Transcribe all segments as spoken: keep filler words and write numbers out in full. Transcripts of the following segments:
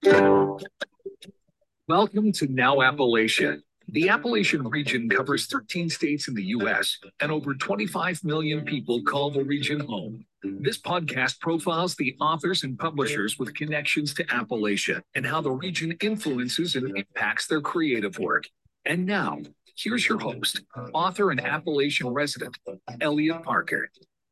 Welcome to Now Appalachia. The Appalachian region covers thirteen states in the U S, and over twenty-five million people call the region home. This podcast profiles the authors and publishers with connections to Appalachia and how the region influences and impacts their creative work. And now, here's your host, author and Appalachian resident, Elliot Parker.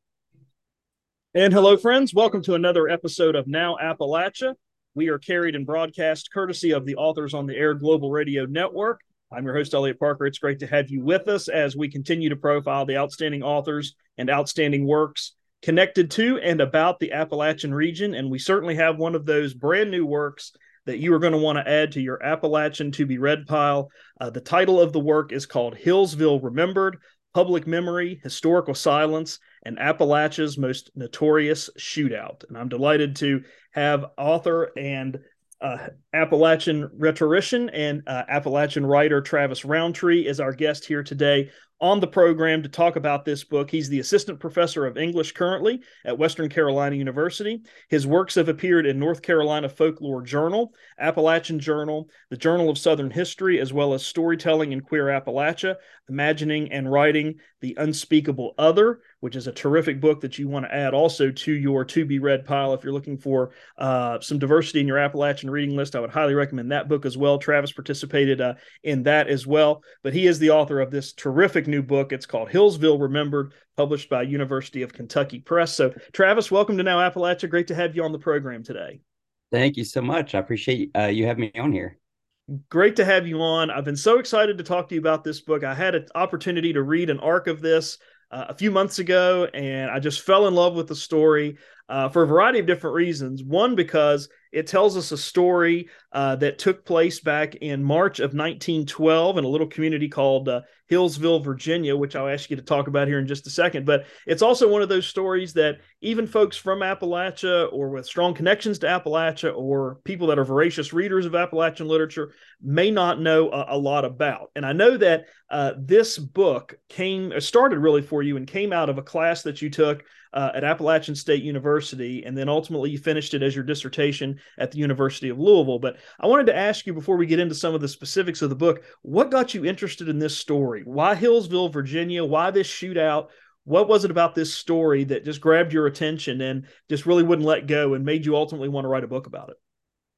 And hello, friends. Welcome to another episode of Now Appalachia. We are carried and broadcast courtesy of the Authors on the Air Global Radio Network. I'm your host, Elliot Parker. It's great to have you with us as we continue to profile the outstanding authors and outstanding works connected to and about the Appalachian region. And we certainly have one of those brand new works that you are going to want to add to your Appalachian to be read pile. Uh, the title of the work is called Hillsville Remembered: Public Memory, Historical Silence, and Appalachia's Most Notorious Shootout. And I'm delighted to have author and uh, Appalachian rhetorician and uh, Appalachian writer Travis Rountree as our guest here today on the program to talk about this book. He's the assistant professor of English currently at Western Carolina University. His works have appeared in North Carolina Folklore Journal, Appalachian Journal, the Journal of Southern History, as well as Storytelling in Queer Appalachia, Imagining and Writing the Unspeakable Other, which is a terrific book that you want to add also to your to-be-read pile. If you're looking for uh, some diversity in your Appalachian reading list, I would highly recommend that book as well. Travis participated uh, in that as well, but he is the author of this terrific new book. It's called Hillsville Remembered, published by University of Kentucky Press. So, Travis, welcome to Now Appalachia. Great to have you on the program today. Thank you so much. I appreciate uh, you having me on here. Great to have you on. I've been so excited to talk to you about this book. I had an opportunity to read an arc of this uh, a few months ago, and I just fell in love with the story uh, for a variety of different reasons. One, because it tells us a story uh, that took place back in March of nineteen twelve in a little community called uh, Hillsville, Virginia, which I'll ask you to talk about here in just a second. But it's also one of those stories that even folks from Appalachia or with strong connections to Appalachia or people that are voracious readers of Appalachian literature may not know a, a lot about. And I know that uh, this book came started really for you and came out of a class that you took uh, at Appalachian State University, and then ultimately you finished it as your dissertation at the University of Louisville. But I wanted to ask you, before we get into some of the specifics of the book, what got you interested in this story? Why Hillsville, Virginia? Why this shootout? What was it about this story that just grabbed your attention and just really wouldn't let go and made you ultimately want to write a book about it?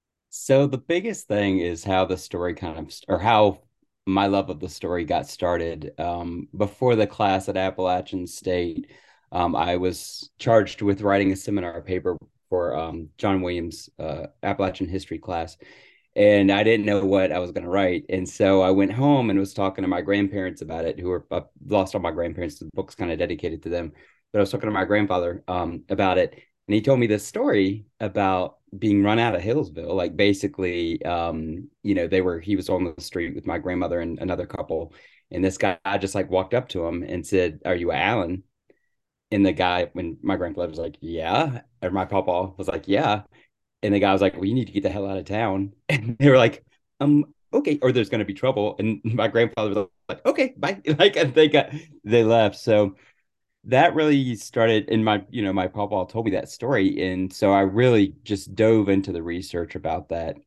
So the biggest thing is how the story kind of, or how my love of the story got started. Um, before the class at Appalachian State, um, I was charged with writing a seminar paper for um, John Williams' uh, Appalachian history class. And I didn't know what I was going to write. And so I went home and was talking to my grandparents about it, who were uh, lost all my grandparents. The book's kind of dedicated to them. But I was talking to my grandfather um, about it. And he told me this story about being run out of Hillsville. Like basically, um, you know, they were, he was on the street with my grandmother and another couple. And this guy just like walked up to him and said, "Are you Alan?" And the guy, when my grandfather was like, "Yeah," or my papa was like, "Yeah." And the guy was like, "Well, you need to get the hell out of town." And they were like, um, "Okay," or "There's going to be trouble." And my grandfather was like, "Okay, bye." Like, and they got, they left. So that really started in my, you know, my papa told me that story. And so I really just dove into the research about that.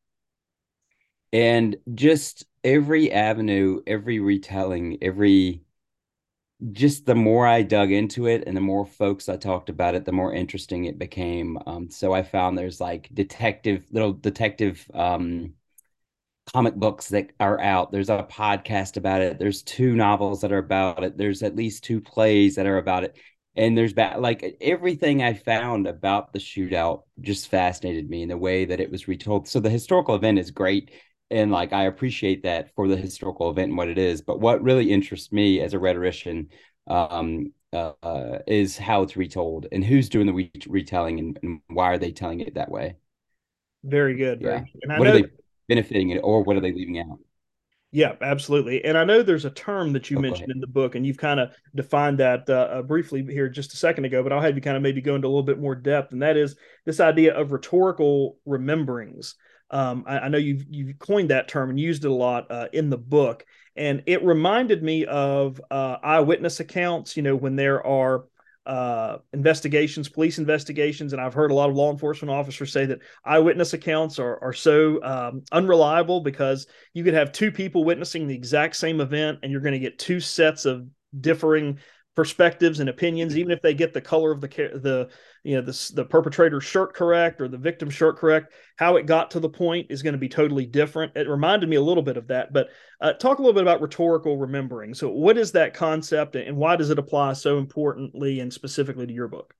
And just every avenue, every retelling, every, just the more I dug into it and the more folks I talked about it, the more interesting it became. Um, so I found there's like detective, little detective um, comic books that are out. There's a podcast about it. There's two novels that are about it. There's at least two plays that are about it. And there's ba- like everything I found about the shootout just fascinated me in the way that it was retold. So the historical event is great. And like, I appreciate that for the historical event and what it is. But what really interests me as a rhetorician um, uh, uh, is how it's retold and who's doing the re- retelling and, and why are they telling it that way? Very good. Very Yeah. good. And I What are know, they benefiting it or what are they leaving out? yeah, absolutely. And I know there's a term that you Oh, go mentioned ahead. in the book, and you've kind of defined that uh, uh, briefly here just a second ago, but I'll have you kind of maybe go into a little bit more depth. And that is this idea of rhetorical rememberings. Um, I, I know you've you've coined that term and used it a lot uh, in the book, and it reminded me of uh, eyewitness accounts. You know, when there are uh, investigations, police investigations, and I've heard a lot of law enforcement officers say that eyewitness accounts are are so um, unreliable because you could have two people witnessing the exact same event, and you're going to get two sets of differing perspectives and opinions, even if they get the color of the the you know the, the perpetrator's shirt correct or the victim's shirt correct. How it got to the point is going to be totally different. It reminded me a little bit of that. But uh, talk a little bit about rhetorical remembering. So what is that concept, and why does it apply so importantly and specifically to your book?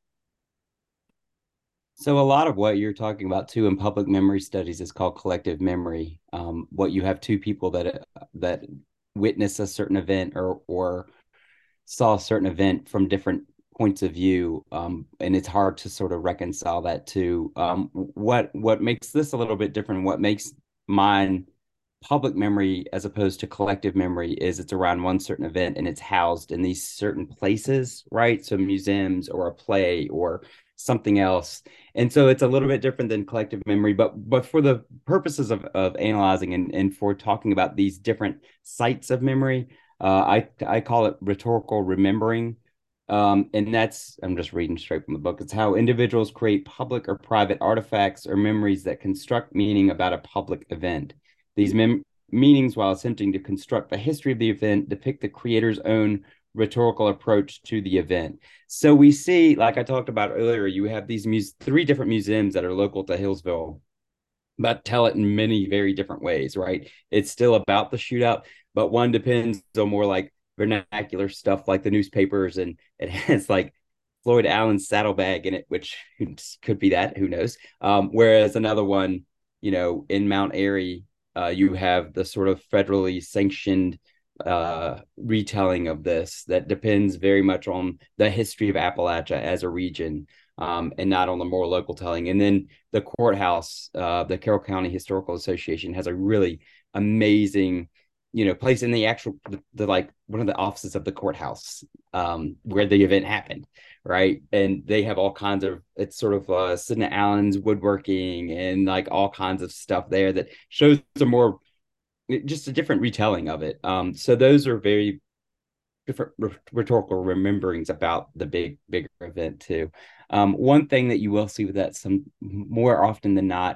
So a lot of what you're talking about too in public memory studies is called collective memory. Um, what you have two people that that witness a certain event or or saw a certain event from different points of view, um, and it's hard to sort of reconcile that to um, what what makes this a little bit different. What makes mine public memory as opposed to collective memory is it's around one certain event and it's housed in these certain places, right? So museums or a play or something else. And so it's a little bit different than collective memory, but but for the purposes of, of analyzing and, and for talking about these different sites of memory, uh, I, I call it rhetorical remembering. Um, and that's, I'm just reading straight from the book. It's how individuals create public or private artifacts or memories that construct meaning about a public event. These mem- meanings, while attempting to construct the history of the event, depict the creator's own rhetorical approach to the event. So we see, like I talked about earlier, you have these muse- three different museums that are local to Hillsville, but tell it in many very different ways, right? It's still about the shootout, but one depends on more like vernacular stuff like the newspapers, and it has like Floyd Allen's saddlebag in it, which could be that, who knows? Um, whereas another one, you know, in Mount Airy, uh, you have the sort of federally sanctioned uh, retelling of this that depends very much on the history of Appalachia as a region, um, and not on the more local telling. And then the courthouse, uh, the Carroll County Historical Association has a really amazing, you know, place in the actual, the, the like one of the offices of the courthouse, um, where the event happened, right? And they have all kinds of, it's sort of uh, Sidney Allen's woodworking and like all kinds of stuff there that shows a more, just a different retelling of it. Um, so those are very different rhetorical rememberings about the big, bigger event too. Um, one thing that you will see with that some more often than not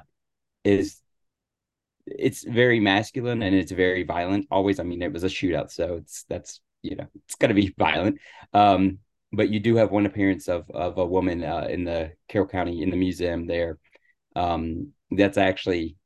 is it's very masculine and it's very violent. Always, I mean, it was a shootout, so it's that's you know it's going to be violent. Um, but you do have one appearance of of a woman uh, in the Carroll County in the museum there. Um, that's actually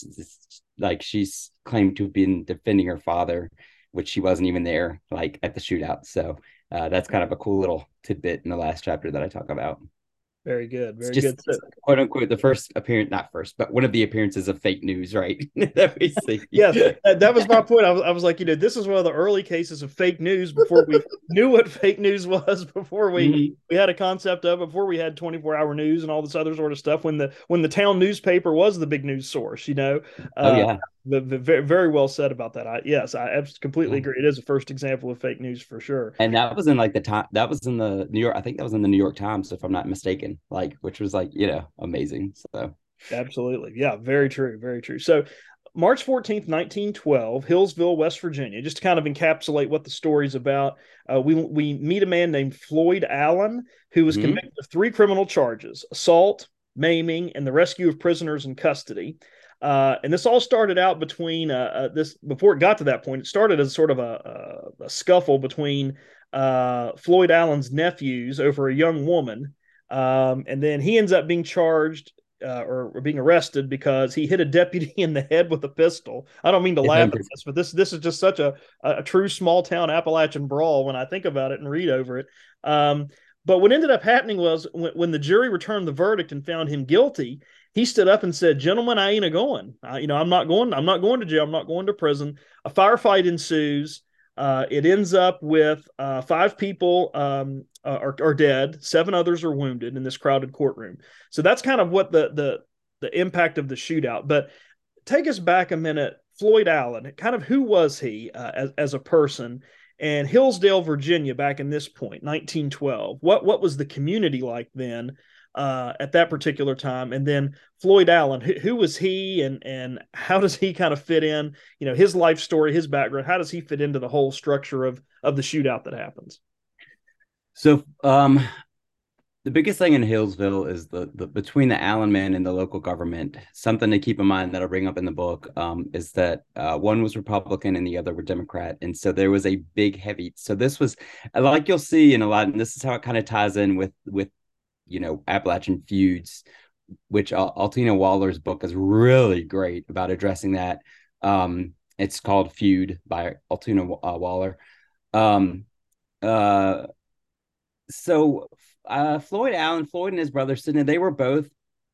like she's claimed to have been defending her father, which she wasn't even there, like at the shootout. So uh, that's kind of a cool little tidbit in the last chapter that I talk about. Very good. Very it's just, good. So, quote unquote, the first appearance, not first, but one of the appearances of fake news, right? that we see. Yes, that, that was my point. I was, I was like, you know, this is one of the early cases of fake news before we knew what fake news was, before we mm-hmm. we had a concept of, before we had twenty-four hour news and all this other sort of stuff. When the when the town newspaper was the big news source, you know. Uh, oh yeah. The, the, very, very well said about that. I, yes, I completely agree. It is a first example of fake news for sure. And that was in like the time, that was in the New York, I think that was in the New York Times, if I'm not mistaken, like, which was like, you know, amazing. So absolutely. Yeah, very true. Very true. So March fourteenth, nineteen twelve, Hillsville, West Virginia, just to kind of encapsulate what the story's about. Uh, we, we meet a man named Floyd Allen, who was mm-hmm. convicted of three criminal charges: assault, maiming, and the rescue of prisoners in custody. Uh, and this all started out between uh, uh, this before it got to that point. It started as sort of a, a, a scuffle between uh, Floyd Allen's nephews over a young woman, um, and then he ends up being charged uh, or, or being arrested because he hit a deputy in the head with a pistol. I don't mean to laugh at this, but this this is just such a, a true small town Appalachian brawl when I think about it and read over it. Um, but what ended up happening was when, when the jury returned the verdict and found him guilty, he stood up and said, "Gentlemen, I ain't a going. I, you know, I'm not going. I'm not going to jail. I'm not going to prison." A firefight ensues. Uh, it ends up with uh, five people um, are, are dead. Seven others are wounded in this crowded courtroom. So that's kind of what the the the impact of the shootout. But take us back a minute, Floyd Allen. Kind of who was he uh, as as a person? And Hillsdale, Virginia, back in this point, nineteen twelve. What what was the community like then? Uh, at that particular time, and then Floyd Allen, who, who was he, and and how does he kind of fit in? You know, his life story, his background. How does he fit into the whole structure of of the shootout that happens? So, um, the biggest thing in Hillsville is the, the between the Allen men and the local government. Something to keep in mind that I'll bring up in the book um, is that uh, one was Republican and the other were Democrat, and so there was a big heavy. So this was like you'll see in a lot, and this is how it kind of ties in with with you know Appalachian feuds, which uh, Altina Waller's book is really great about addressing that. Um, it's called Feud by Altina uh, Waller. Um, uh, so uh, Floyd Allen, Floyd and his brother Sidney, they were both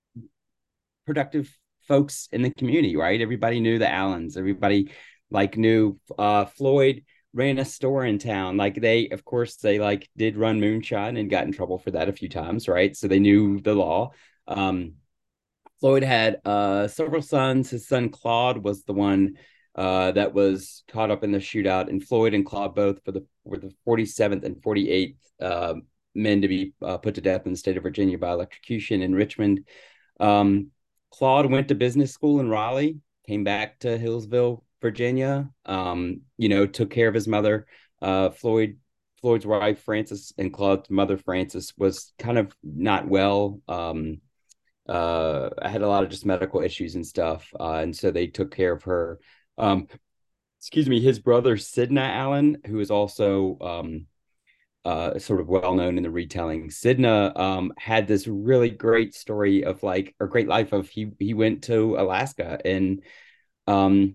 productive folks in the community, right? Everybody knew the Allens. Everybody like knew uh, Floyd ran a store in town. Like they, of course, they like did run moonshine and got in trouble for that a few times, right? So they knew the law. Um, Floyd had uh, several sons. His son Claude was the one uh, that was caught up in the shootout, and Floyd and Claude both for the were the forty-seventh and forty-eighth uh, men to be uh, put to death in the state of Virginia by electrocution in Richmond. Um, Claude went to business school in Raleigh, came back to Hillsville, Virginia. Um, you know, took care of his mother. Uh, Floyd Floyd's wife Frances and Claude's mother Frances was kind of not well. Um, uh, I had a lot of just medical issues and stuff, uh, and so they took care of her. Um, excuse me, his brother Sidna Allen, who is also um, uh, sort of well known in the retelling. Sidna um, had this really great story of like, or great life of he he went to Alaska and um,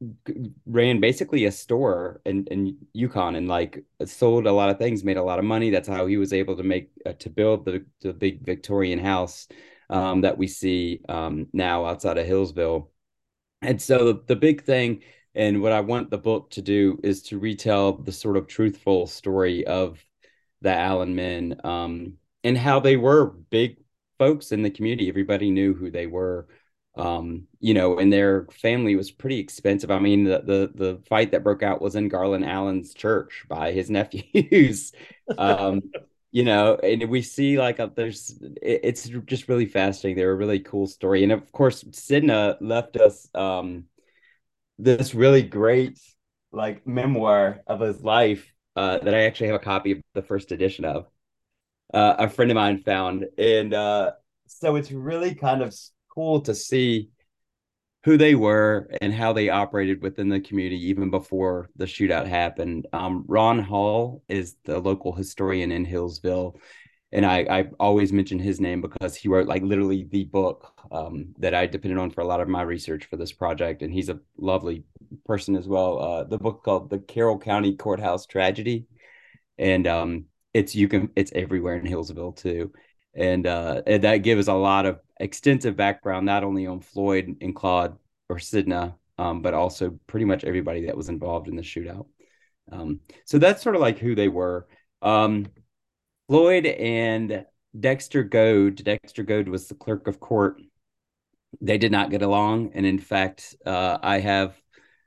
ran basically a store in, in Yukon and like sold a lot of things, made a lot of money. That's how he was able to make uh, to build the the big Victorian house um, that we see um, now outside of Hillsville. And so the, the big thing, and what I want the book to do is to retell the sort of truthful story of the Allen men um, and how they were big folks in the community. Everybody knew who they were, um, you know, and their family was pretty expensive. I mean, the, the, the fight that broke out was in Garland Allen's church by his nephews. um, you know, and we see like a, there's it, it's just really fascinating. They're a really cool story. And of course, Sidna left us um, this really great like memoir of his life uh, that I actually have a copy of the first edition of. Uh, a friend of mine found. And uh, so it's really kind of cool to see who they were and how they operated within the community even before the shootout happened. Um, Ron Hall is the local historian in Hillsville. And I, I always mention his name because he wrote like literally the book um, that I depended on for a lot of my research for this project. And he's a lovely person as well. Uh, the book called The Carroll County Courthouse Tragedy. And um, it's you can it's everywhere in Hillsville too. And, uh, and that gives a lot of extensive background, not only on Floyd and Claude or Sidna, um, but also pretty much everybody that was involved in the shootout. Um, so that's sort of like who they were. Um, Floyd and Dexter Goad, Dexter Goad was the clerk of court. They did not get along. And in fact, uh, I have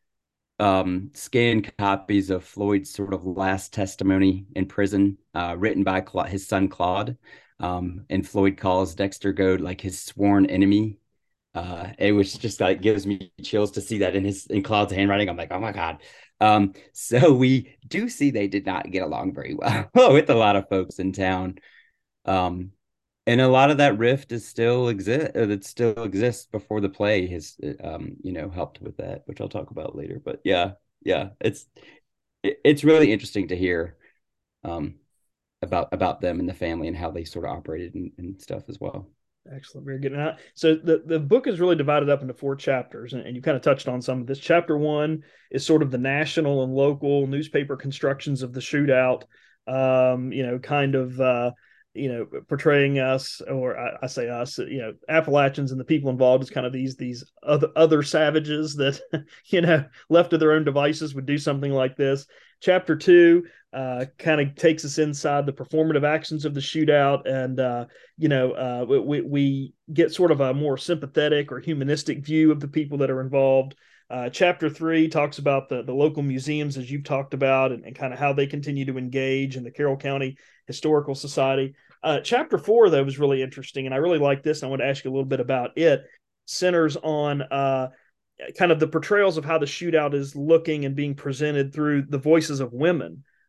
um, scanned copies of Floyd's sort of last testimony in prison, uh, written by Cla- his son Claude. Um, and Floyd calls Dexter Goad like his sworn enemy. Uh, it was just like gives me chills to see that in his in Claude's handwriting. I'm like, oh my God. Um, so we do see they did not get along very well with a lot of folks in town. Um, and a lot of that rift is still exist that still exists before the play has um, you know, helped with that, which I'll talk about later. But yeah, yeah, it's it, it's really interesting to hear um about about them and the family and how they sort of operated and, and stuff as well. Excellent. Very good. Now, so the, the book is really divided up into four chapters, and, and you kind of touched on some of this. Chapter one is sort of the national and local newspaper constructions of the shootout, um, you know, kind of, uh, you know, portraying us, or I, I say us, you know, Appalachians and the people involved as kind of these, these other, other savages that, you know, left to their own devices would do something like this. Chapter two uh, kind of takes us inside the performative actions of the shootout, and uh, you know, uh, we we get sort of a more sympathetic or humanistic view of the people that are involved. Uh, chapter three talks about the the local museums, as you've talked about, and, and kind of how they continue to engage in the Carroll County Historical Society. Uh, chapter four, though, was really interesting, and I really like this. I want to ask you a little bit about it. Centers on uh, kind of the portrayals of how the shootout is looking and being presented through the voices of women.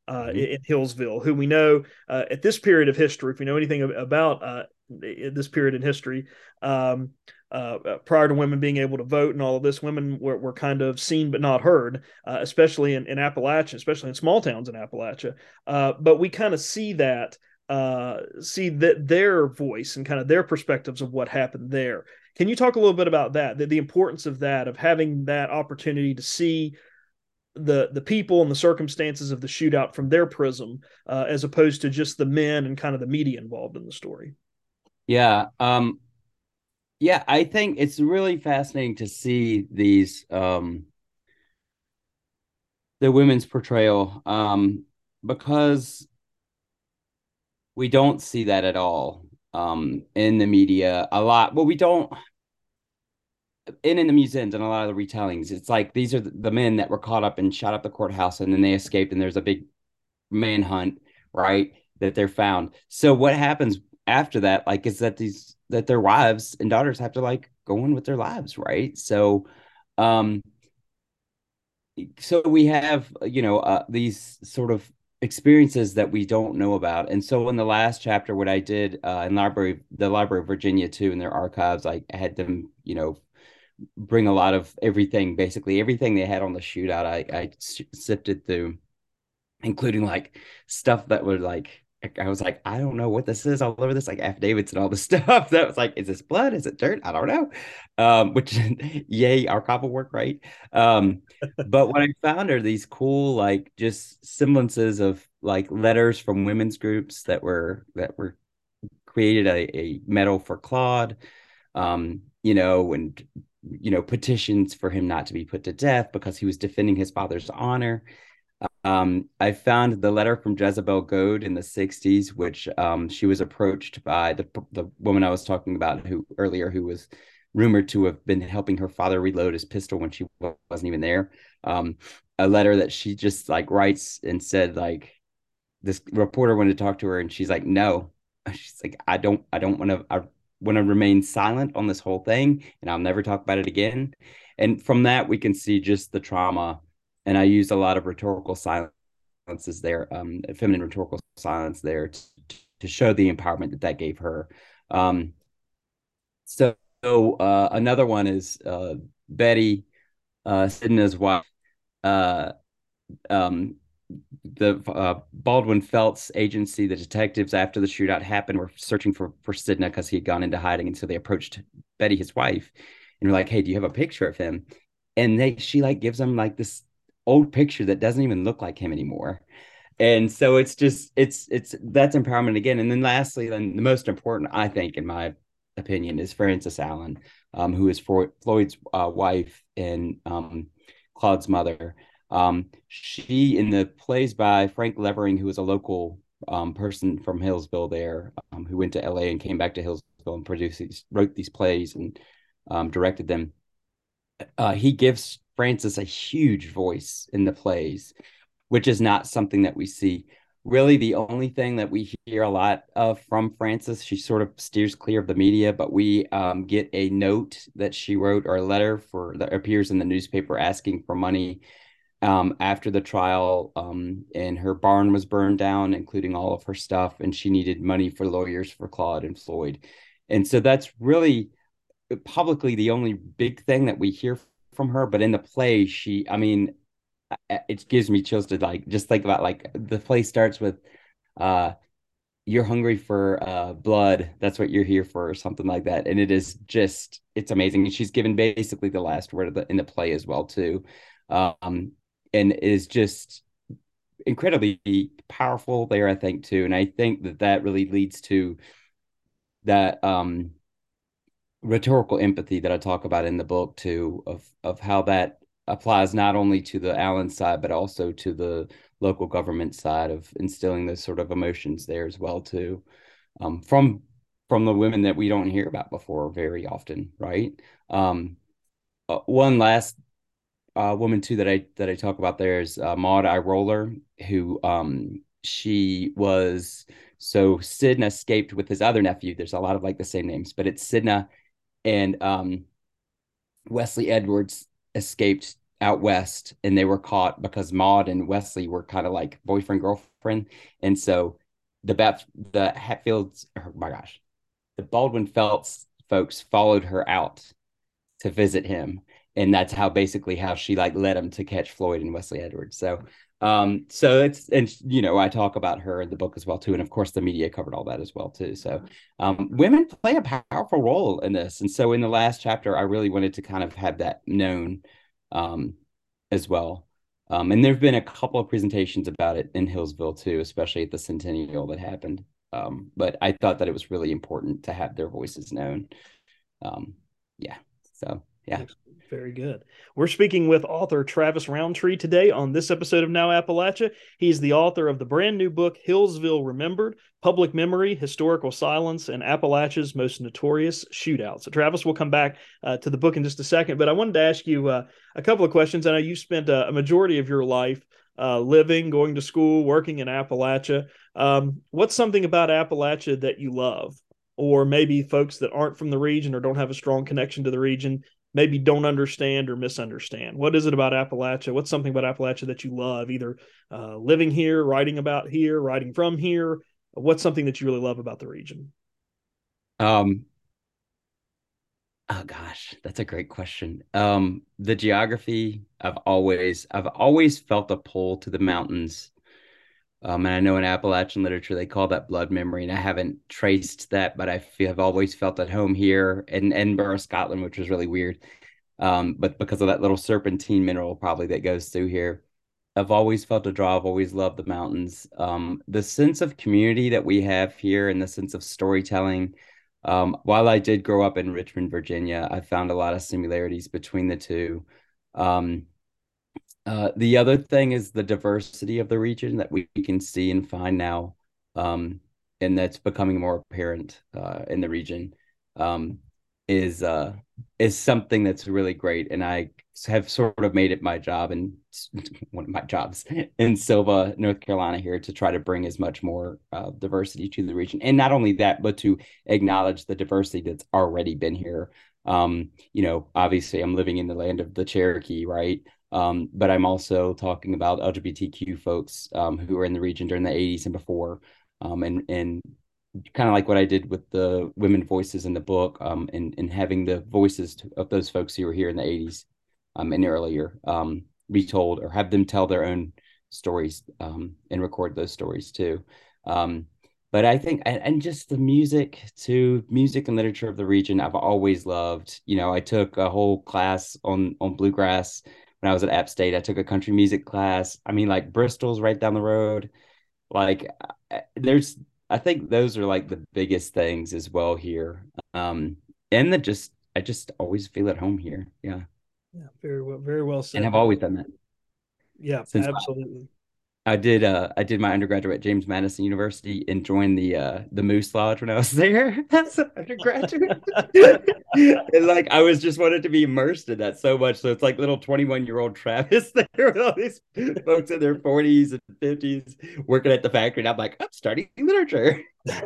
uh, Mm-hmm. in Hillsville, who we know uh, at this period of history, if we know anything about uh, this period in history, um, uh, prior to women being able to vote and all of this, women were, were kind of seen but not heard, uh, especially in, in Appalachia, especially in small towns in Appalachia. Uh, but we kind of see that, uh, see that their voice and kind of their perspectives of what happened there. Can you talk a little bit about that, the, the importance of that, of having that opportunity to see the the people and the circumstances of the shootout from their prism, uh, as opposed to just the men and kind of the media involved in the story? Yeah. Um, yeah, I think it's really fascinating to see these um the women's portrayal, um, because we don't see that at all um in the media a lot. Well, we don't in in the museums and a lot of the retellings. It's like these are the, the men that were caught up and shot up the courthouse, and then they escaped, and there's a big manhunt, right? That they're found. So what happens after that, like, is that these that their wives and daughters have to like go on with their lives, right? So, um, so we have you know uh, these sort of experiences that we don't know about. And so in the last chapter, what I did uh, in library, the Library of Virginia too, in their archives, I had them, you know, bring a lot of everything, basically everything they had on the shootout. I I sifted through, including like stuff that would like I was like, I don't know what this is all over this, like affidavits and all this stuff. That was like, is this blood? Is it dirt? I don't know. Um, which yay, archival work, right? Um, but what I found are these cool, like just semblances of like letters from women's groups that were that were created a, a medal for Claude, um, you know, and you know, petitions for him not to be put to death because he was defending his father's honor. Um, I found the letter from Jezebel Goad in the sixties, which um, she was approached by the the woman I was talking about who earlier, who was rumored to have been helping her father reload his pistol when she wasn't even there. Um, a letter that she just like writes and said like this reporter wanted to talk to her, and she's like, no, she's like, I don't, I don't want to, I want to remain silent on this whole thing, and I'll never talk about it again. And from that, we can see just the trauma. And I used a lot of rhetorical silences there, um, feminine rhetorical silence there to, to show the empowerment that that gave her. Um, so uh, another one is uh, Betty, uh, Sidna's wife. Uh, um, the uh, Baldwin Felts agency, the detectives, after the shootout happened, were searching for for Sidna because he had gone into hiding, and so they approached Betty, his wife, and were like, "Hey, do you have a picture of him?" And they she like gives them like this old picture that doesn't even look like him anymore. And so it's just it's it's that's empowerment again. And then lastly, then the most important, I think, in my opinion, is Frances Allen, um, who is Floyd's uh, wife and um, Claude's mother. Um, she, in the plays by Frank Levering, who was a local um, person from Hillsville there, um, who went to L A and came back to Hillsville and produced these, wrote these plays and um, directed them. Uh, he gives Frances a huge voice in the plays, which is not something that we see. Really, the only thing that we hear a lot of from Frances, she sort of steers clear of the media, but we um, get a note that she wrote, or a letter for that appears in the newspaper asking for money um, after the trial, um, and her barn was burned down, including all of her stuff, and she needed money for lawyers for Claude and Floyd. And so that's really publicly the only big thing that we hear from her. But in the play, she, I mean, it gives me chills to like just think about, like, the play starts with uh you're hungry for uh blood, that's what you're here for, or something like that. And it is just, it's amazing. And she's given basically the last word of the, in the play as well too. Um and it is just incredibly powerful there, I think, too. And I think that that really leads to that um rhetorical empathy that I talk about in the book too, of of how that applies not only to the Allen side, but also to the local government side, of instilling those sort of emotions there as well too, um, from from the women that we don't hear about before very often, right? Um, uh, one last uh, woman too that I that I talk about there is uh, Maud I. Roller, who um, she was so Sidna escaped with his other nephew. There's a lot of like the same names, but it's Sidna and um, Wesley Edwards escaped out west, and they were caught because Maud and Wesley were kind of like boyfriend girlfriend, and so the Bat the Hatfields, oh my gosh, the Baldwin Felts folks followed her out to visit him, and that's how basically how she like led him to catch Floyd and Wesley Edwards. So um so it's, and you know, I talk about her in the book as well too, and of course the media covered all that as well too. So um women play a powerful role in this, and so in the last chapter I really wanted to kind of have that known um as well. Um and there have been a couple of presentations about it in Hillsville too, especially at the centennial that happened. Um but I thought that it was really important to have their voices known. um yeah so yeah. Very good. We're speaking with author Travis Roundtree today on this episode of Now Appalachia. He's the author of the brand new book, Hillsville Remembered, Public Memory, Historical Silence, and Appalachia's Most Notorious Shootouts. So Travis, we'll come back uh, to the book in just a second, but I wanted to ask you uh, a couple of questions. I know you spent a, a majority of your life uh, living, going to school, working in Appalachia. Um, what's something about Appalachia that you love? Or maybe folks that aren't from the region or don't have a strong connection to the region maybe don't understand or misunderstand. What is it about Appalachia? What's something about Appalachia that you love, either uh, living here, writing about here, writing from here? What's something that you really love about the region? Um, oh gosh, that's a great question. Um, the geography, I've always, I've always felt a pull to the mountains. Um, and I know in Appalachian literature they call that blood memory, and I haven't traced that, but I feel I've always felt at home here in Edinburgh, Scotland, which was really weird. Um, but because of that little serpentine mineral probably that goes through here, I've always felt a draw. I've always loved the mountains. Um, the sense of community that we have here and the sense of storytelling. Um, while I did grow up in Richmond, Virginia, I found a lot of similarities between the two. Um, uh, the other thing is the diversity of the region that we can see and find now, um, and that's becoming more apparent uh, in the region, um, is uh, is something that's really great. And I have sort of made it my job, and one of my jobs in Sylva, North Carolina, here to try to bring as much more uh, diversity to the region. And not only that, but to acknowledge the diversity that's already been here. Um, you know, obviously, I'm living in the land of the Cherokee, right? Um, but I'm also talking about L G B T Q folks um, who were in the region during the eighties and before, um, and and kind of like what I did with the women voices in the book, um, and and having the voices to, of those folks who were here in the eighties um, and earlier um, retold, or have them tell their own stories um, and record those stories too. Um, but I think, and, and just the music too, music and literature of the region, I've always loved. You know, I took a whole class on on bluegrass when I was at App State. I took a country music class. I mean, like Bristol's right down the road. Like there's, I think those are like the biggest things as well here. Um, and that just, I just always feel at home here. Yeah. Yeah, very well, very well said. And I've always done that. Yeah, Since absolutely. I did uh I did my undergraduate at James Madison University and joined the uh the Moose Lodge when I was there as an undergraduate. And like I was just wanted to be immersed in that so much. So it's like little twenty-one year old Travis there with all these folks in their forties and fifties working at the factory. And I'm like, I'm studying literature.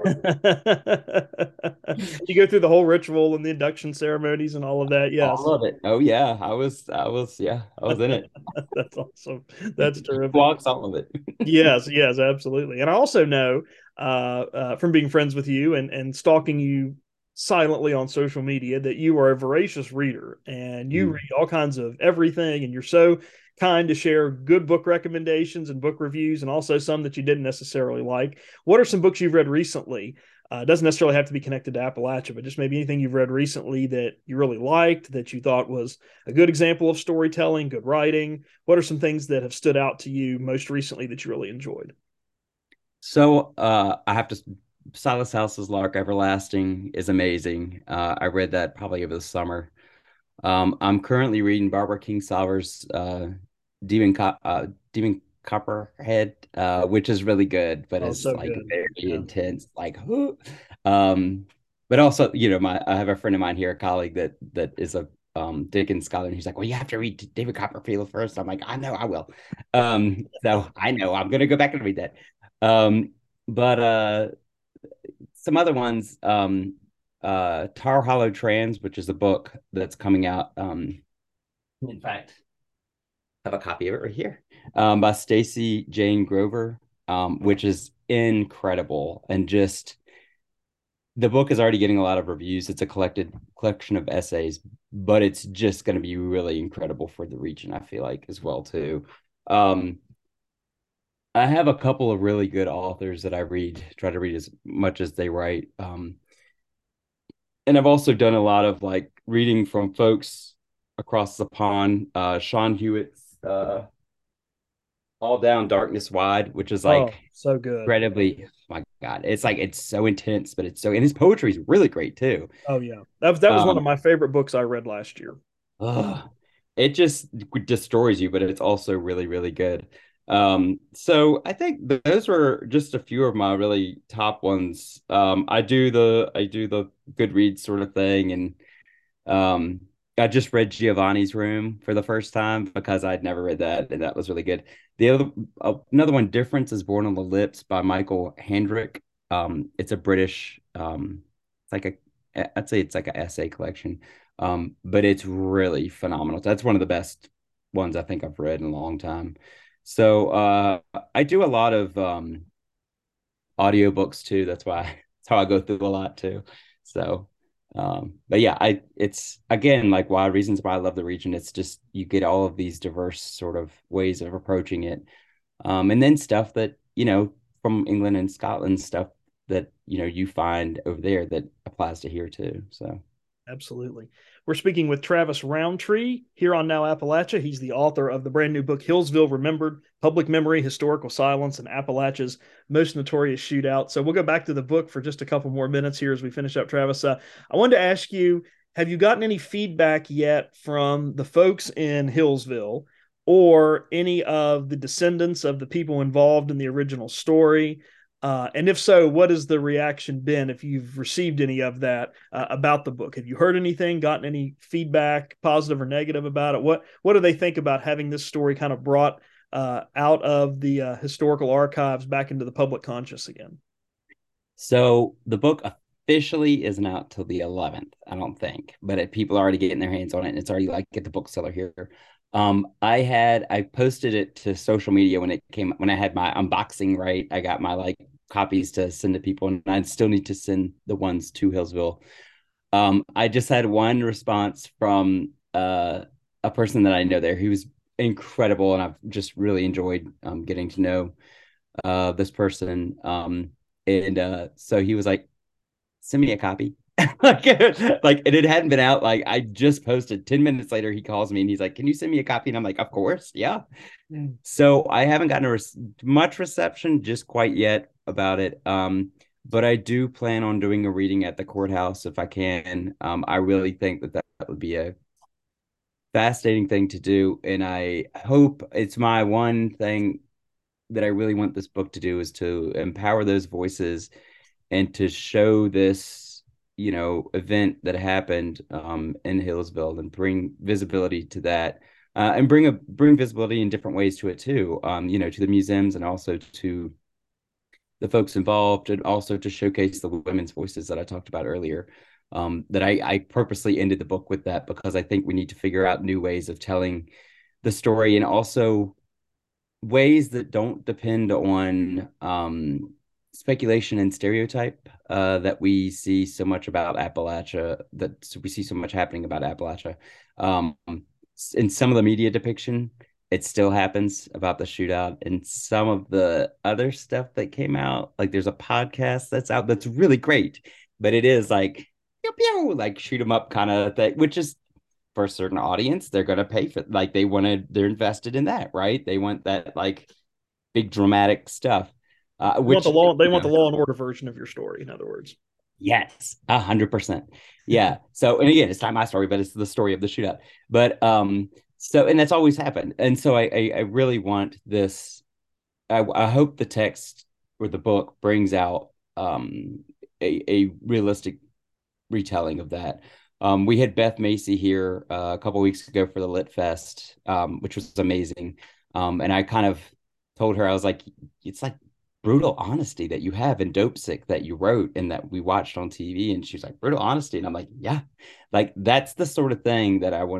You go through the whole ritual and the induction ceremonies and all of that. Yes. All of it. Oh yeah. I was I was yeah, I was in it. That's awesome. That's terrific. Walks all of it. Yes, yes, absolutely. And I also know uh, uh, from being friends with you and, and stalking you silently on social media that you are a voracious reader and you mm. read all kinds of everything. And you're so kind to share good book recommendations and book reviews, and also some that you didn't necessarily like. What are some books you've read recently? Uh, it doesn't necessarily have to be connected to Appalachia, but just maybe anything you've read recently that you really liked, that you thought was a good example of storytelling, good writing. What are some things that have stood out to you most recently that you really enjoyed? So uh, I have to, Silas House's Lark Everlasting is amazing. Uh, I read that probably over the summer. Um, I'm currently reading Barbara Kingsolver's uh, Demon, Co- uh, Demon Copperhead, uh, which is really good, but oh, it's so like good. very yeah. intense. Like, um, but also, you know, my I have a friend of mine here, a colleague that that is a um, Dickens scholar, and he's like, "Well, you have to read David Copperfield first." I'm like, "I know, I will." Um, so I know I'm gonna go back and read that. Um, but uh, some other ones, um, uh, Tar Hollow Trans, which is a book that's coming out. Um, in fact. have a copy of it right here, um, by Stacy Jane Grover, um, which is incredible. And just the book is already getting a lot of reviews. It's a collected collection of essays, but it's just going to be really incredible for the region, I feel like, as well, too. Um, I have a couple of really good authors that I read, try to read as much as they write. Um, and I've also done a lot of like reading from folks across the pond. Uh, Sean Hewitt's uh, All Down Darkness Wide, which is Oh, like so good. incredibly, oh my God, it's like it's so intense, but it's so, and his poetry is really great too. Oh yeah, that was that was one of Um, my favorite books I read last year. ugh, it just destroys you, but it's also really, really good. Um, so I think those were just a few of my really top ones. Um, I do the I do the Goodreads sort of thing, and um, I just read Giovanni's Room for the first time because I'd never read that, and that was really good. The other uh, another one, Difference is Born on the Lips by Michael Handrick. Um, it's a British, um, it's like a, I'd say it's like an essay collection, um, but it's really phenomenal. That's one of the best ones I think I've read in a long time. So uh, I do a lot of um, audiobooks too. That's why that's how I go through a lot too. So um, but yeah, I it's again like why reasons why I love the region. It's just you get all of these diverse sort of ways of approaching it. Um, and then stuff that, you know, from England and Scotland, stuff that, you know, you find over there that applies to here too. So Absolutely. We're speaking with Travis Roundtree here on Now Appalachia. He's the author of the brand new book, Hillsville Remembered, Public Memory, Historical Silence, and Appalachia's Most Notorious Shootout. So we'll go back to the book for just a couple more minutes here as we finish up, Travis. Uh, I wanted to ask you, have you gotten any feedback yet from the folks in Hillsville or any of the descendants of the people involved in the original story? Uh, and if so, what has the reaction been if you've received any of that uh, about the book? Have you heard anything, gotten any feedback, positive or negative about it? What what do they think about having this story kind of brought uh, out of the uh, historical archives back into the public conscious again? so the book officially isn't out till the eleventh, I don't think, but it, people are already getting their hands on it, and it's already like at the bookseller here. Um, I had I posted it to social media when it came when I had my unboxing right. I got my like copies to send to people, and I still need to send the ones to Hillsville. Um, I just had one response from uh, a person that I know there. He was incredible, and I've just really enjoyed um, getting to know uh, this person. Um, and uh, so he was like, "Send me a copy." like, like and it hadn't been out. Like I just posted. Ten minutes later, he calls me and he's like, "Can you send me a copy?" And I'm like, "Of course, yeah." Mm. So I haven't gotten a re- much reception just quite yet about it. Um, but I do plan on doing a reading at the courthouse if I can. Um, I really think that that would be a fascinating thing to do, and I hope it's my one thing that I really want this book to do is to empower those voices and to show this, you know, event that happened um, in Hillsville and bring visibility to that, uh, and bring a bring visibility in different ways to it too. Um, you know, to the museums and also to the folks involved, and also to showcase the women's voices that I talked about earlier. Um, that I, I purposely ended the book with that because I think we need to figure out new ways of telling the story, and also ways that don't depend on um, speculation and stereotype uh, that we see so much about Appalachia, that we see so much happening about Appalachia. Um, in some of the media depiction, it still happens about the shootout, and some of the other stuff that came out, like there's a podcast that's out that's really great, but it is like pew, pew, like shoot 'em up kind of thing, which is for a certain audience, they're going to pay for, like they want to, they're invested in that, right? They want that like big dramatic stuff. Uh, They want which the law. They you want the know, Law and Order version of your story. In other words, yes, a hundred percent. Yeah. So, and again, it's not my story, but it's the story of the shootout. But um, so, and that's always happened. And so, I, I, I really want this. I, I hope the text or the book brings out um a, a realistic retelling of that. Um, we had Beth Macy here uh, a couple weeks ago for the Lit Fest, um, which was amazing. Um, and I kind of told her, I was like, it's like brutal honesty that you have in Dopesick that you wrote and that we watched on T V. And she's like, brutal honesty. And I'm like, yeah, like that's the sort of thing that I want to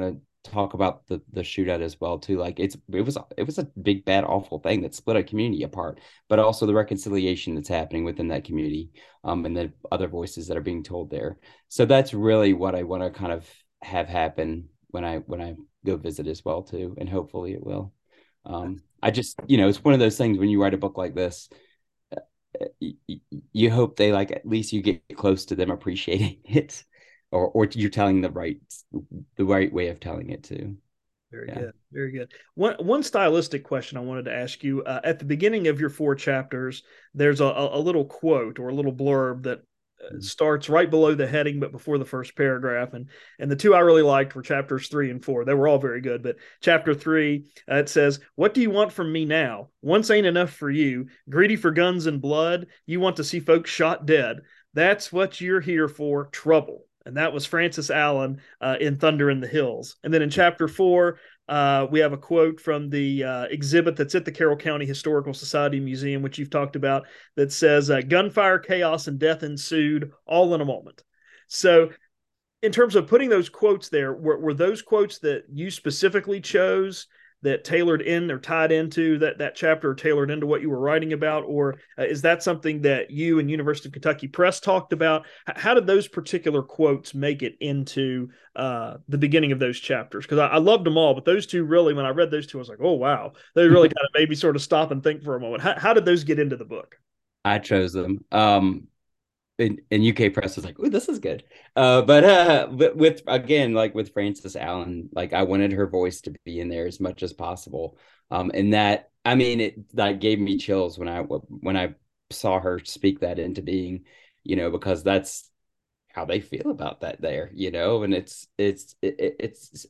talk about the the shootout as well too. Like it's it was it was a big bad awful thing that split a community apart, but also the reconciliation that's happening within that community, um, and the other voices that are being told there. So that's really what I want to kind of have happen when I when I go visit as well too, and hopefully it will. Um, I just you know it's one of those things when you write a book like this, you, you hope they like at least you get close to them appreciating it, or or you're telling the right the right way of telling it too. Very Yeah. good. Very good. One one stylistic question I wanted to ask you. Uh, at the beginning of your four chapters, there's a, a little quote or a little blurb that uh, starts right below the heading, but before the first paragraph. And and the two I really liked were chapters three and four. They were all very good. But chapter three, uh, it says, "What do you want from me now? Once ain't enough for you. Greedy for guns and blood. You want to see folks shot dead. That's what you're here for, trouble." And that was Francis Allen uh, in Thunder in the Hills. And then in chapter four, uh, we have a quote from the uh, exhibit that's at the Carroll County Historical Society Museum, which you've talked about, that says, uh, "Gunfire, chaos, and death ensued, all in a moment." So, in terms of putting those quotes there, were, were those quotes that you specifically chose that tailored in or tied into that, that chapter, or tailored into what you were writing about? Or uh, is that something that you and University of Kentucky Press talked about? H- how did those particular quotes make it into uh, the beginning of those chapters? Because I, I loved them all, but those two really, when I read those two, I was like, oh, wow. They really kind of made me sort of stop and think for a moment. How, how did those get into the book? I chose them. Um, and, and U K Press was like, "Ooh, this is good." Uh, but uh, but with again, like with Francis Allen, like I wanted her voice to be in there as much as possible. Um, and that, I mean, it like gave me chills when I when I saw her speak that into being, you know, because that's how they feel about that there, you know, and it's it's it, it's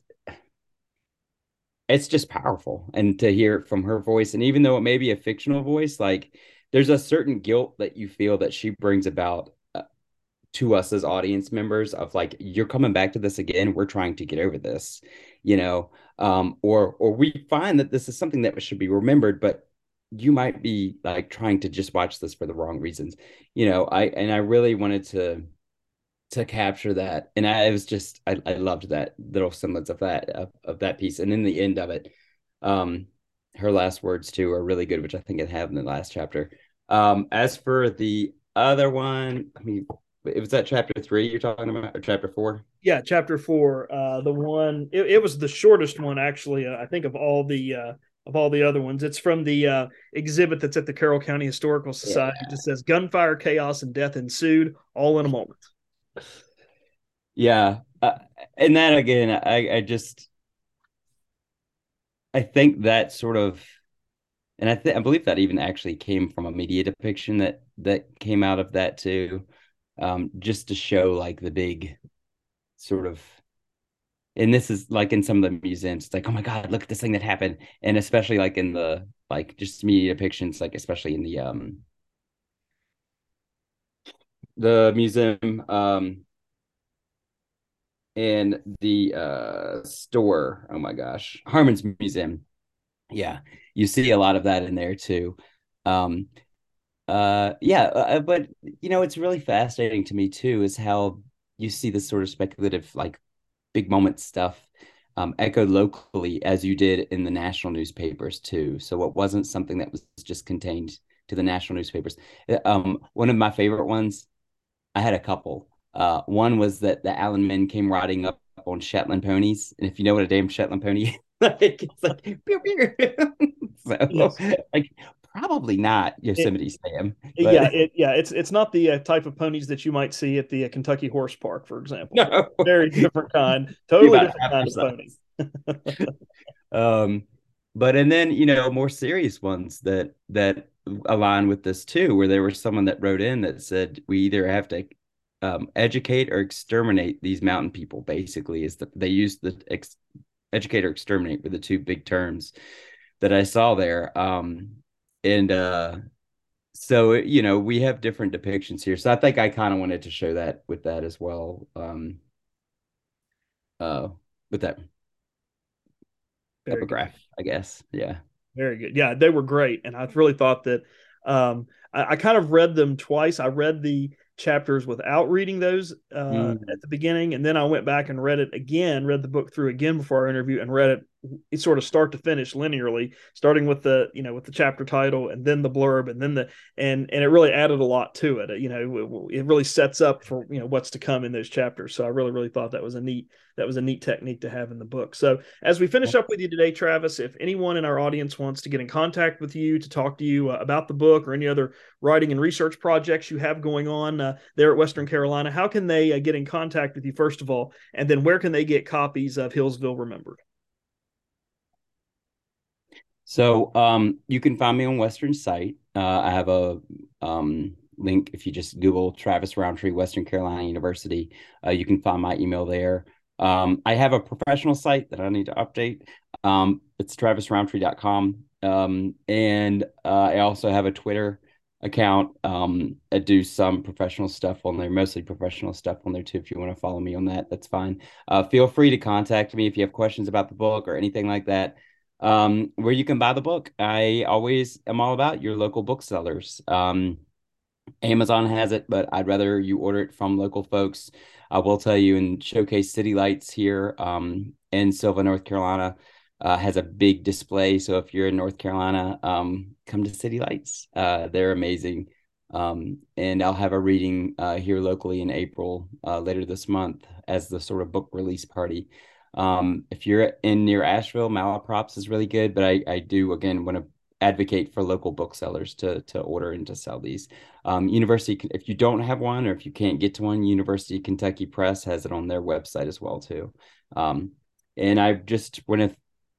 it's just powerful, and to hear it from her voice, and even though it may be a fictional voice, like there's a certain guilt that you feel that she brings about uh, to us as audience members of like, you're coming back to this again, we're trying to get over this, you know, um or or we find that this is something that should be remembered, but you might be like trying to just watch this for the wrong reasons, you know. I and I really wanted to to capture that, and I was just I, I loved that little semblance of that of, of that piece, and in the end of it, um her last words too are really good, which I think it had in the last chapter. Um as for the other one, I mean, it was that chapter three you're talking about, or chapter four? Yeah, chapter four. Uh, the one it, it was the shortest one, actually. Uh, I think of all the uh, of all the other ones. It's from the uh, exhibit that's at the Carroll County Historical Society. Yeah. It just says, "Gunfire, chaos, and death ensued, all in a moment." Yeah. Uh, and that again, I I just I think that sort of, and I think I believe that even actually came from a media depiction that that came out of that too, um, just to show like the big sort of, and this is like in some of the museums, it's like, oh my God, look at this thing that happened. And especially like in the like just media depictions, like especially in the um the museum um and the uh store, oh my gosh, Harmon's Museum. Yeah, you see a lot of that in there too. Um uh yeah, uh, but you know, it's really fascinating to me too is how you see this sort of speculative like big moment stuff um, echoed locally as you did in the national newspapers too. So it wasn't something that was just contained to the national newspapers. Uh, Um, one of my favorite ones, I had a couple. Uh, one was that the Allen men came riding up on Shetland ponies, and if you know what a damn Shetland pony is, like it's like pew, pew. So Yes. like probably not It, Yosemite Sam, yeah, but it yeah, it's it's not the uh, type of ponies that you might see at the uh, Kentucky Horse Park, for example. no, Very different kind, be totally about different half kind their of pony. size. Um, but and then you know more serious ones that that align with this too, where there was someone that wrote in that said we either have to um, educate or exterminate these mountain people. Basically, is that they used the ex- educate or exterminate were the two big terms that I saw there. Um, and uh, so you know we have different depictions here. So I think I kind of wanted to show that with that as well. Um, uh, with that Very good. epigraph, I guess. Yeah. Very good. Yeah, they were great, and I really thought that um, I, I kind of read them twice. I read the chapters without reading those uh, mm. at the beginning. And then I went back and read it again, read the book through again before our interview, and read it it's sort of start to finish linearly, starting with the, you know, with the chapter title and then the blurb and then the, and, and it really added a lot to it. You know, it, it really sets up for, you know, what's to come in those chapters. So I really, really thought that was a neat, that was a neat technique to have in the book. So as we finish up with you today, Travis, if anyone in our audience wants to get in contact with you to talk to you uh, about the book or any other writing and research projects you have going on uh, there at Western Carolina, how can they uh, get in contact with you, first of all? And then where can they get copies of Hillsville Remembered? So um, you can find me on Western site. Uh, I have a um, link. If you just Google Travis Roundtree, Western Carolina University, uh, you can find my email there. Um, I have a professional site that I need to update. Um, it's travis roundtree dot com. Um, and uh, I also have a Twitter account. Um, I do some professional stuff on there, mostly professional stuff on there too. If you want to follow me on that, that's fine. Uh, feel free to contact me if you have questions about the book or anything like that. Um, where you can buy the book. I always am all about your local booksellers. Um, Amazon has it, but I'd rather you order it from local folks. I will tell you, in Showcase City Lights here um, in Sylva, North Carolina, uh, has a big display. So if you're in North Carolina, um, come to City Lights. Uh, they're amazing. Um, and I'll have a reading uh, here locally in April uh, later this month as the sort of book release party. Um, if you're in near Asheville, Malaprops is really good, but I, I do, again, want to advocate for local booksellers to, to order and to sell these. Um, University, if you don't have one, or if you can't get to one, University of Kentucky Press has it on their website as well, too. Um, and I just want to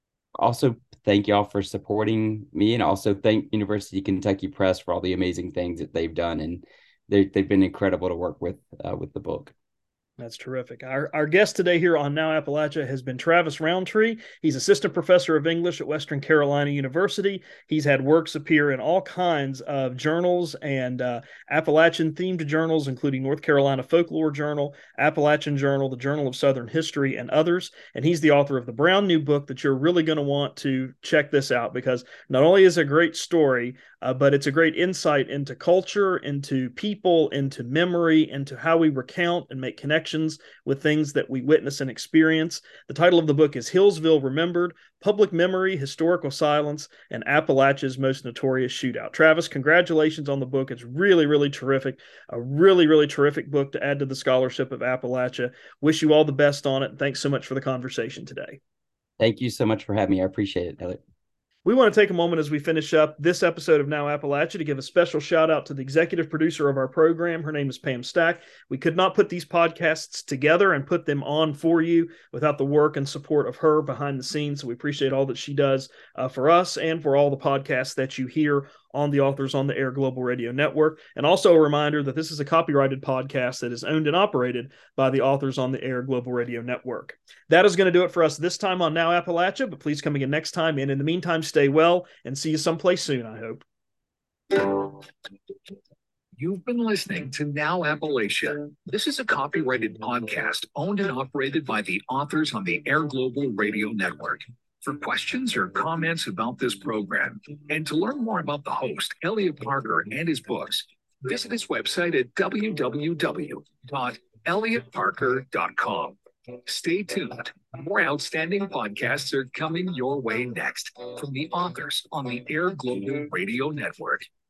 also thank y'all for supporting me, and also thank University of Kentucky Press for all the amazing things that they've done. And they've been incredible to work with, uh, with the book. That's terrific. Our, our guest today here on Now Appalachia has been Travis Roundtree. He's assistant professor of English at Western Carolina University. He's had works appear in all kinds of journals and uh, Appalachian-themed journals, including North Carolina Folklore Journal, Appalachian Journal, the Journal of Southern History, and others. And he's the author of the brand new book that you're really going to want to check this out, because not only is it a great story, Uh, but it's a great insight into culture, into people, into memory, into how we recount and make connections with things that we witness and experience. The title of the book is Hillsville Remembered, Public Memory, Historical Silence, and Appalachia's Most Notorious Shootout. Travis, congratulations on the book. It's really, really terrific. A really, really terrific book to add to the scholarship of Appalachia. Wish you all the best on it. And thanks so much for the conversation today. Thank you so much for having me. I appreciate it, Elliot. We want to take a moment as we finish up this episode of Now Appalachia to give a special shout out to the executive producer of our program. Her name is Pam Stack. We could not put these podcasts together and put them on for you without the work and support of her behind the scenes. So we appreciate all that she does uh, for us and for all the podcasts that you hear on the Authors on the Air Global Radio Network. And also a reminder that this is a copyrighted podcast that is owned and operated by the Authors on the Air Global Radio Network. That is going to do it for us this time on Now Appalachia, but please come again next time. And in the meantime, stay well and see you someplace soon, I hope. You've been listening to Now Appalachia. This is a copyrighted podcast owned and operated by the Authors on the Air Global Radio Network. For questions or comments about this program, and to learn more about the host, Elliot Parker, and his books, visit his website at w w w dot elliot parker dot com. Stay tuned. More outstanding podcasts are coming your way next from the Authors on the Air Global Radio Network.